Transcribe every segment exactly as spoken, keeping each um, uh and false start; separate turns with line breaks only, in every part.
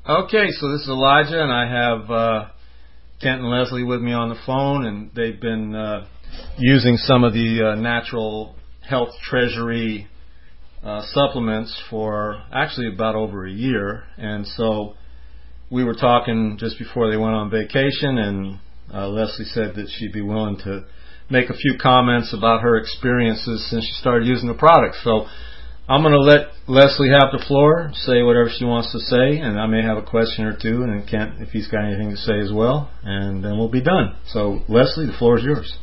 Okay, so this is Elijah, and I have uh, Kent and Leslie with me on the phone, and they've been uh, using some of the uh, Natural Health Treasury uh, supplements for actually about over a year. And so we were talking just before they went on vacation, and uh, Leslie said that she'd be willing to make a few comments about her experiences since she started using the product. So I'm going to let Leslie have the floor, say whatever she wants to say, and I may have a question or two, and Kent, if he's got anything to say as well, and then we'll be done. So, Leslie, the floor is yours.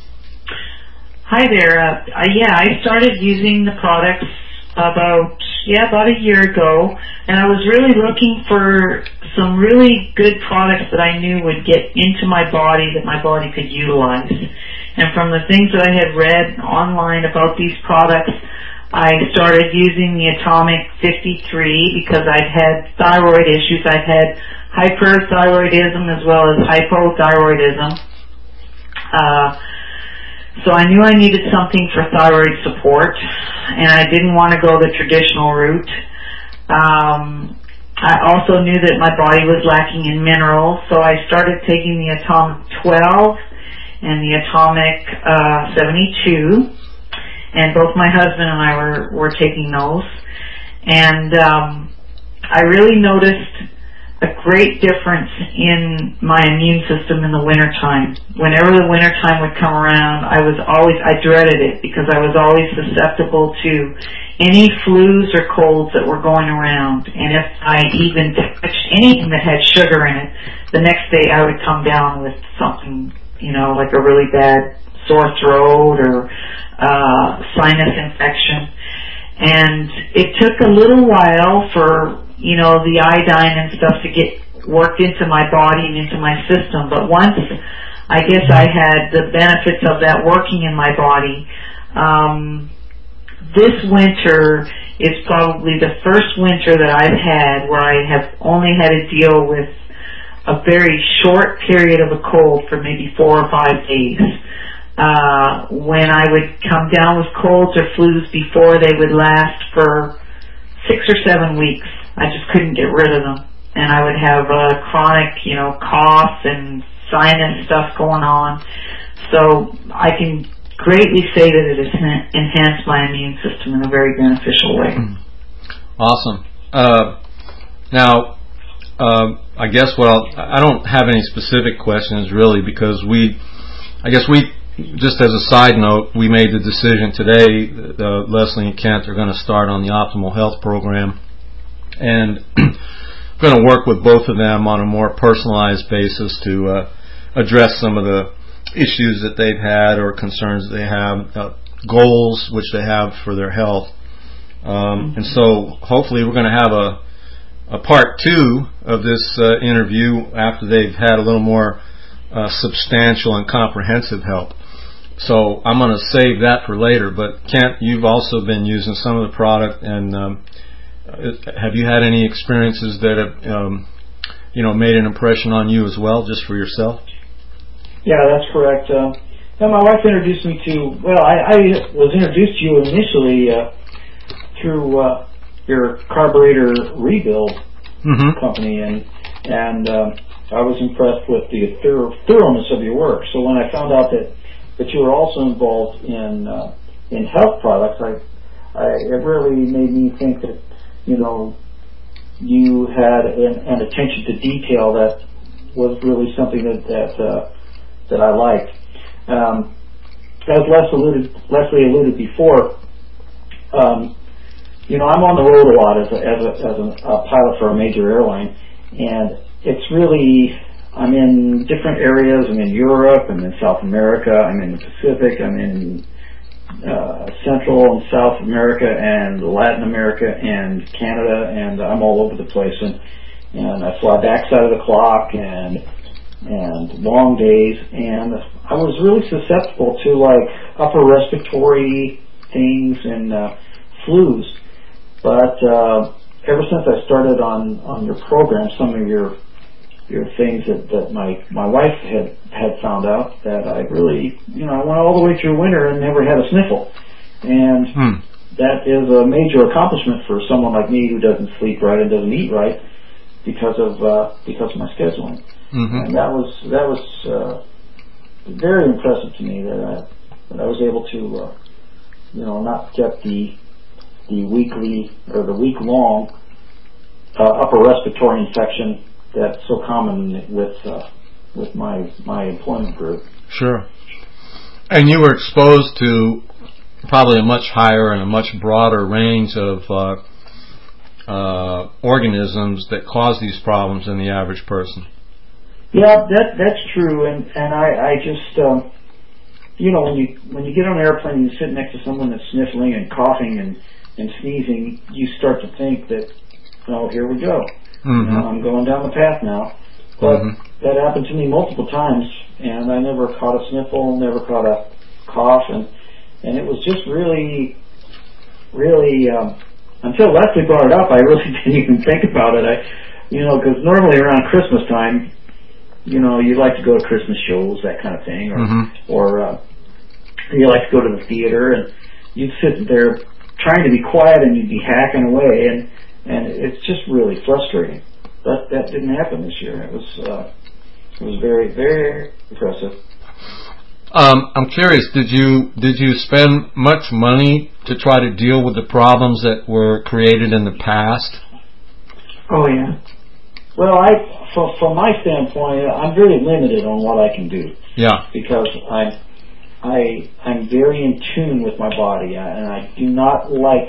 Hi there. Uh, yeah, I started using the products about, yeah, about a year ago, and I was really looking for some really good products that I knew would get into my body, that my body could utilize. And from the things that I had read online about these products, I started using the Atomic fifty-three because I'd had thyroid issues. I'd had hyperthyroidism as well as hypothyroidism. Uh, so I knew I needed something for thyroid support, and I didn't want to go the traditional route. Um, I also knew that my body was lacking in minerals, so I started taking the Atomic twelve and the Atomic uh, seventy-two. And both my husband and I were, were taking those. And um, I really noticed a great difference in my immune system in the wintertime. Whenever the wintertime would come around, I was always, I dreaded it because I was always susceptible to any flus or colds that were going around. And if I even touched anything that had sugar in it, the next day I would come down with something, you know, like a really bad sore throat or uh, sinus infection. And it took a little while for, you know, the iodine and stuff to get worked into my body and into my system. But once I guess I had the benefits of that working in my body, um, this winter is probably the first winter that I've had where I have only had to deal with a very short period of a cold for maybe four or five days. Uh, when I would come down with colds or flus before, they would last for six or seven weeks. I just couldn't get rid of them. And I would have uh, chronic, you know, cough and sinus stuff going on. So I can greatly say that it has enhanced my immune system in a very beneficial way.
Awesome. Uh, now, uh, I guess, well, I don't have any specific questions really because we, I guess we, just as a side note, we made the decision today that uh, Leslie and Kent are going to start on the Optimal Health program, and we're going to work with both of them on a more personalized basis to uh, address some of the issues that they've had or concerns that they have, uh, goals which they have for their health. Um, and so hopefully we're going to have a, a part two of this uh, interview after they've had a little more uh, substantial and comprehensive help. So I'm going to save that for later. But Kent, you've also been using some of the product, and um, have you had any experiences that have, um, you know, made an impression on you as well, just for yourself?
Yeah, that's correct. Uh, now my wife introduced me to. Well, I, I was introduced to you initially uh, through uh, your carburetor rebuild mm-hmm. company, and and um, I was impressed with the thorough, thoroughness of your work. So when I found out that that you were also involved in uh, in health products, I, I it really made me think that, you know, you had an, an attention to detail that was really something that that, uh, that I liked. Um, as Les alluded, Leslie alluded before, um, you know, I'm on the road a lot as a, as a, as a, a pilot for a major airline, and it's really, I'm in different areas. I'm in Europe, I'm in South America, I'm in the Pacific, I'm in uh, Central and South America and Latin America and Canada, and I'm all over the place. And, and I fly backside of the clock and and long days, and I was really susceptible to like upper respiratory things and uh, flus. But uh, ever since I started on, on your program, some of your your things that, that my, my wife had, had found out, that I really, you know, I went all the way through winter and never had a sniffle. And hmm. that is a major accomplishment for someone like me who doesn't sleep right and doesn't eat right. because of uh, because of my scheduling.
Mm-hmm.
And that was that was uh, very impressive to me that I that I was able to uh, you know not get the the weekly or the week long uh, upper respiratory infection that's so common with uh, with my my employment group.
Sure. And you were exposed to probably a much higher and a much broader range of uh, uh, organisms that cause these problems than the average person.
Yeah, that that's true, and and I I just um, you know when you when you get on an airplane and you sit next to someone that's sniffling and coughing and, and sneezing, you start to think that, oh, here we go,
Mm-hmm.
you know, I'm going down the path now. But
Mm-hmm.
that happened to me multiple times, and I never caught a sniffle, never caught a cough, and and it was just really, really um, until Leslie brought it up, I really didn't even think about it. I, you know, because normally around Christmas time, you know, you like to go to Christmas shows, that kind of thing, or
Mm-hmm.
or uh, you like to go to the theater, and you'd sit there trying to be quiet, and you'd be hacking away, and and it's just really frustrating. That that didn't happen this year. It was uh, it was very very impressive.
Um, I'm curious. Did you did you spend much money to try to deal with the problems that were created in the past?
Oh yeah. Well, I from from my standpoint, I'm very limited on what I can do.
Yeah.
Because I'm I I'm very in tune with my body, and I do not like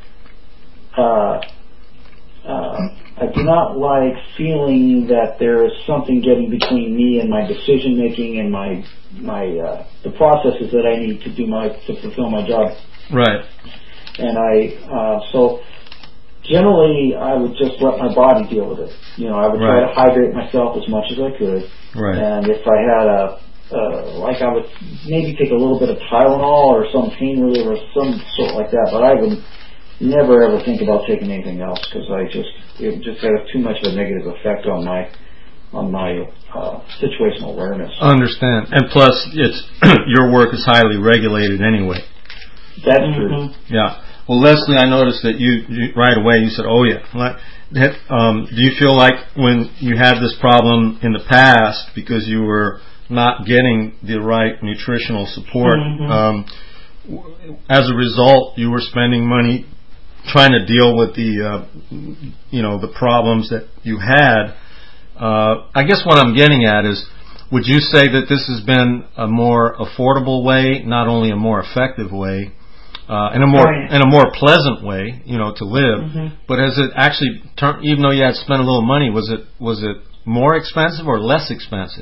uh, uh, I do not like feeling that there is something getting between me and my decision making and my my uh, the processes that I need to do my to fulfill my job.
Right.
And I uh, so generally I would just let my body deal with it. You know, I would try
Right.
to hydrate myself as much as I could.
Right.
And if I had a uh, like I would maybe take a little bit of Tylenol or some pain reliever or some sort like that, but I would never ever think about taking anything else because I just it just had too much of a negative effect on my on my uh, situational awareness.
Understand. And plus, it's your work is highly regulated anyway.
That's
Mm-hmm.
true.
Yeah. Well, Leslie, I noticed that you, you right away you said, "Oh yeah." Like, um, do you feel like when you had this problem in the past because you were not getting the right nutritional support,
Mm-hmm.
um, as a result, you were spending money trying to deal with the, uh, you know, the problems that you had? Uh, I guess what I'm getting at is, would you say that this has been a more affordable way, not only a more effective way, uh, and a more
Oh, yeah.
and a more pleasant way, you know, to live?
Mm-hmm.
But has it actually turned? Even though you had spent a little money, was it was it more expensive or less expensive?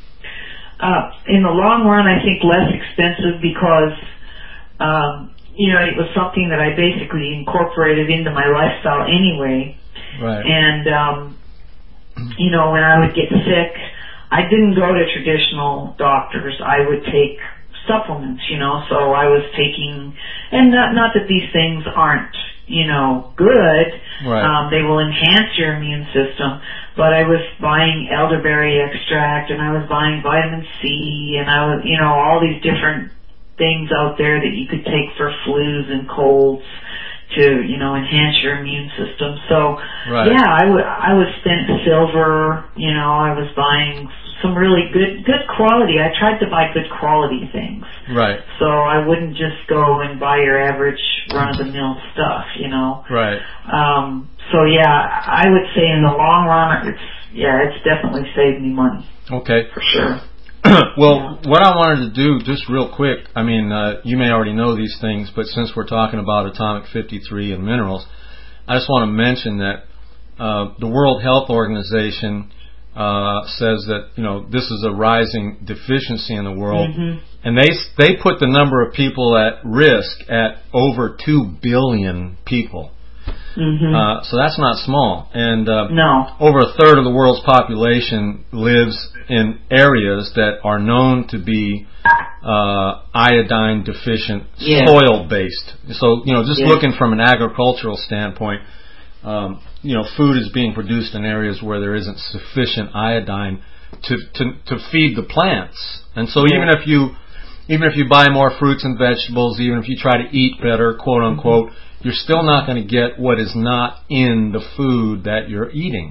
Uh, in the long run, I think less expensive because, um, you know, it was something that I basically incorporated into my lifestyle anyway.
Right.
And, um, you know, when I would get sick, I didn't go to traditional doctors. I would take supplements, you know, so I was taking, and not, not that these things aren't, you know, good.
Right.
Um, they will enhance your immune system. But I was buying elderberry extract, and I was buying vitamin C, and I was, you know, all these different things out there that you could take for flus and colds to, you know, enhance your immune system. So,
Right.
yeah, I would, I was spent silver, you know, I was buying some really good, good quality. I tried to buy good quality things.
Right.
So I wouldn't just go and buy your average run-of-the-mill stuff, you know.
Right.
Um, so yeah, I would say in the long run, it's, yeah, it's definitely saved me money.
Okay.
For sure.
Well,
Yeah.
what I wanted to do, just real quick, I mean, uh, you may already know these things, but since we're talking about Atomic fifty-three and minerals, I just want to mention that uh, the World Health Organization uh, says that, you know, this is a rising deficiency in the world,
Mm-hmm.
and they they put the number of people at risk at over two billion people.
Mm-hmm.
Uh, so that's not small. And uh,
No.
over a third of the world's population lives in areas that are known to be uh, iodine deficient,
Yeah.
soil based. So, you know, just
Yeah.
looking from an agricultural standpoint, um, you know, food is being produced in areas where there isn't sufficient iodine to to, to feed the plants. And so,
Yeah.
even if you even if you buy more fruits and vegetables, even if you try to eat better, quote unquote, you're still not going to get what is not in the food that you're eating.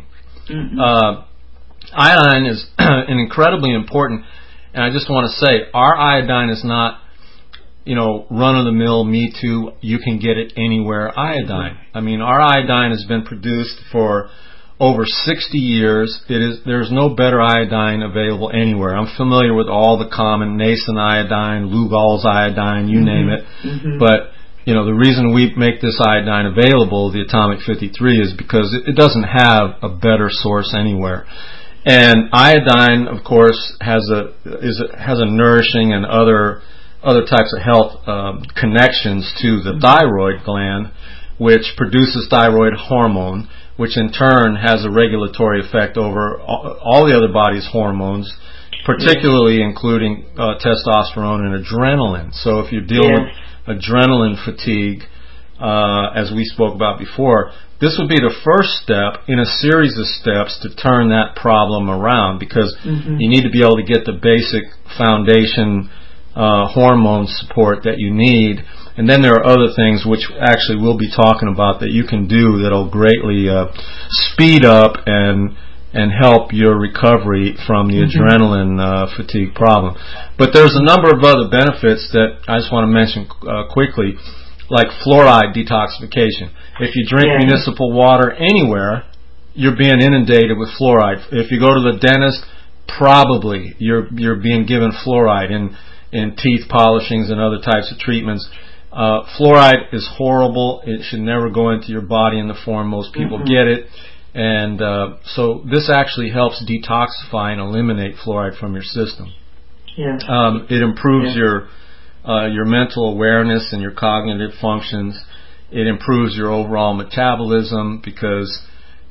Mm-hmm.
Uh, iodine is an incredibly important, and I just want to say, our iodine is not, you know, run-of-the-mill, me too, you can get it anywhere iodine. Mm-hmm. I mean, our iodine has been produced for over sixty years. It is, there's no better iodine available anywhere. I'm familiar with all the common Nason iodine, Lugol's iodine, you mm-hmm. name it. Mm-hmm. But, you know, the reason we make this iodine available, the Atomic fifty-three, is because it, it doesn't have a better source anywhere. And iodine, of course, has a is a, has a nourishing and other other types of health um, connections to the mm-hmm. thyroid gland, which produces thyroid hormone, which in turn has a regulatory effect over all the other body's hormones, particularly yeah. including uh, testosterone and adrenaline. So if you're dealing yeah. with adrenaline fatigue, uh, as we spoke about before, this would be the first step in a series of steps to turn that problem around, because mm-hmm. you need to be able to get the basic foundation uh, hormone support that you need. And then there are other things which actually we'll be talking about that you can do that'll greatly uh, speed up and and help your recovery from the mm-hmm. adrenaline uh, fatigue problem. But there's a number of other benefits that I just want to mention uh, quickly, like fluoride detoxification. If you drink yeah. municipal water anywhere, you're being inundated with fluoride. If you go to the dentist, probably you're you're being given fluoride in in teeth polishings and other types of treatments. Uh, fluoride is horrible. It should never go into your body in the form most people mm-hmm. get it. And uh, so this actually helps detoxify and eliminate fluoride from your system.
Yeah.
Um, it improves
yeah.
your uh, your mental awareness and your cognitive functions. It improves your overall metabolism because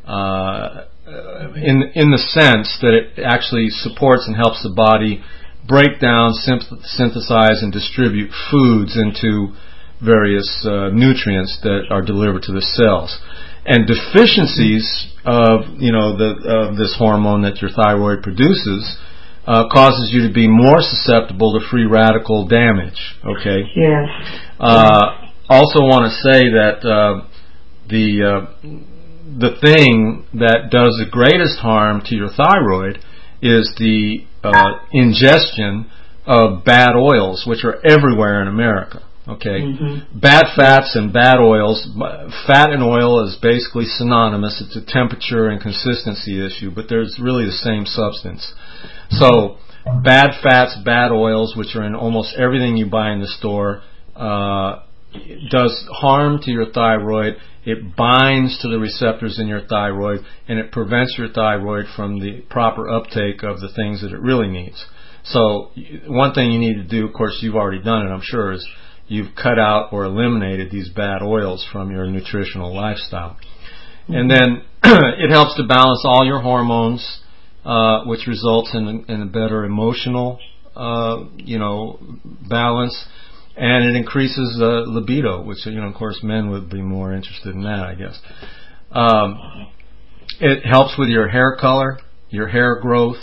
uh, in in the sense that it actually supports and helps the body break down, synthesize, and distribute foods into various uh, nutrients that are delivered to the cells. And deficiencies of, you know, the of this hormone that your thyroid produces uh, causes you to be more susceptible to free radical damage. Okay.
Yes.
Uh, also, want to say that uh, the uh, the thing that does the greatest harm to your thyroid is the uh, ingestion of bad oils, which are everywhere in America. Okay,
mm-hmm.
bad fats and bad oils. Fat and oil is basically synonymous. It's a temperature and consistency issue, but there's really the same substance. So, bad fats, bad oils, which are in almost everything you buy in the store, uh, does harm to your thyroid. It binds to the receptors in your thyroid, and it prevents your thyroid from the proper uptake of the things that it really needs. So, one thing you need to do, of course, you've already done it, I'm sure, is you've cut out or eliminated these bad oils from your nutritional lifestyle. Mm-hmm. And then it helps to balance all your hormones, uh, which results in, in a better emotional, uh, you know, balance. And it increases uh, libido, which, you know, of course, men would be more interested in that, I guess. Um, it helps with your hair color, your hair growth,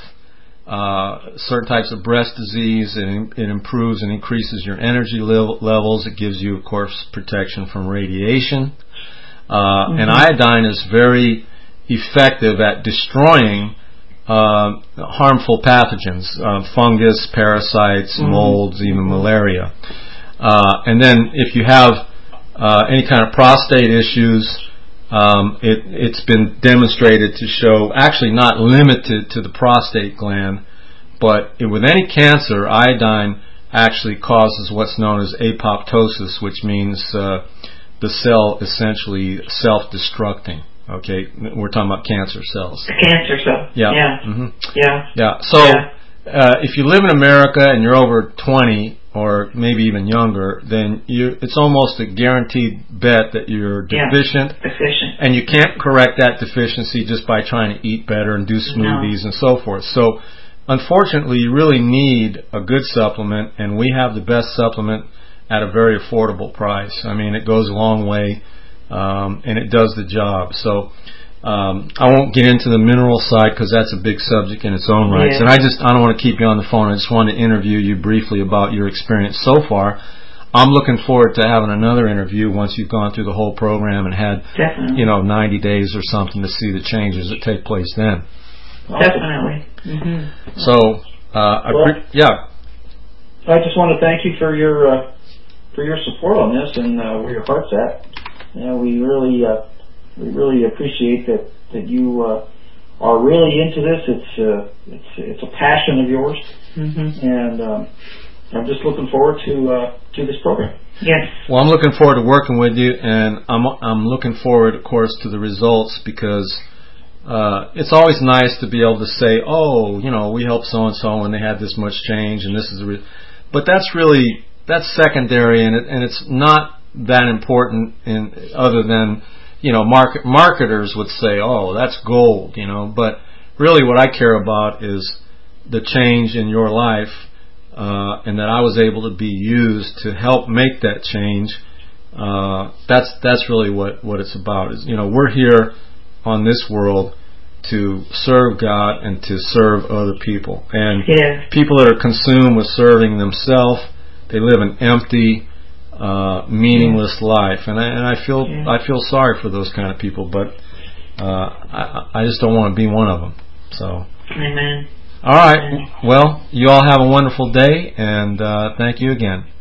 uh, certain types of breast disease. It, it improves and increases your energy level, levels. It gives you, of course, protection from radiation. Uh, mm-hmm. And iodine is very effective at destroying uh, harmful pathogens, uh, fungus, parasites, mm-hmm. molds, even malaria. Uh, and then if you have uh, any kind of prostate issues, um, it, it's been demonstrated to show, actually not limited to the prostate gland, but it, with any cancer, iodine actually causes what's known as apoptosis, which means uh, the cell essentially self-destructing. Okay, we're talking about cancer cells.
Cancer cell.
Yeah.
Yeah.
Mm-hmm.
Yeah.
Yeah. So yeah. Uh, if you live in America and you're over twenty, or maybe even younger, then you, it's almost a guaranteed bet that you're deficient.
Yeah, deficient.
And you can't correct that deficiency just by trying to eat better and do smoothies no. and so forth. So, unfortunately, you really need a good supplement, and we have the best supplement at a very affordable price. I mean, it goes a long way, um, and it does the job. So, Um, I won't get into the mineral side because that's a big subject in its own right. Yeah. And I just I don't want to keep you on the phone. I just want to interview you briefly about your experience so far. I'm looking forward to having another interview once you've gone through the whole program and had,
Definitely.
you know, ninety days or something to see the changes that take place then.
Definitely. Mm-hmm.
So, uh, I
Well,
pre- yeah.
I just want to thank you for your uh, for your support on this and uh, where your heart's at. You know, we really uh, we really appreciate that that you uh, are really into this. It's uh, it's it's a passion of yours,
Mm-hmm.
and um, I'm just looking forward to uh, to this program.
Yes.
Well, I'm looking forward to working with you, and I'm I'm looking forward, of course, to the results, because uh, it's always nice to be able to say, oh, you know, we helped so and so, and they had this much change, and this is the. Re-. But that's really that's secondary, and it, and it's not that important in other than, you know, market marketers would say, oh, that's gold, you know. But really, what I care about is the change in your life. Uh, and that I was able to be used to help make that change. Uh, that's that's really what, what it's about. Is, you know, we're here on this world to serve God and to serve other people. And
Yes.
people that are consumed with serving themselves, they live an empty, uh, meaningless
Yeah.
life. And I, and I feel
Yeah.
I feel sorry for those kind of people, but uh, I, I just don't want to be one of them. So.
Amen.
All right. Well, you all have a wonderful day, and uh, thank you again.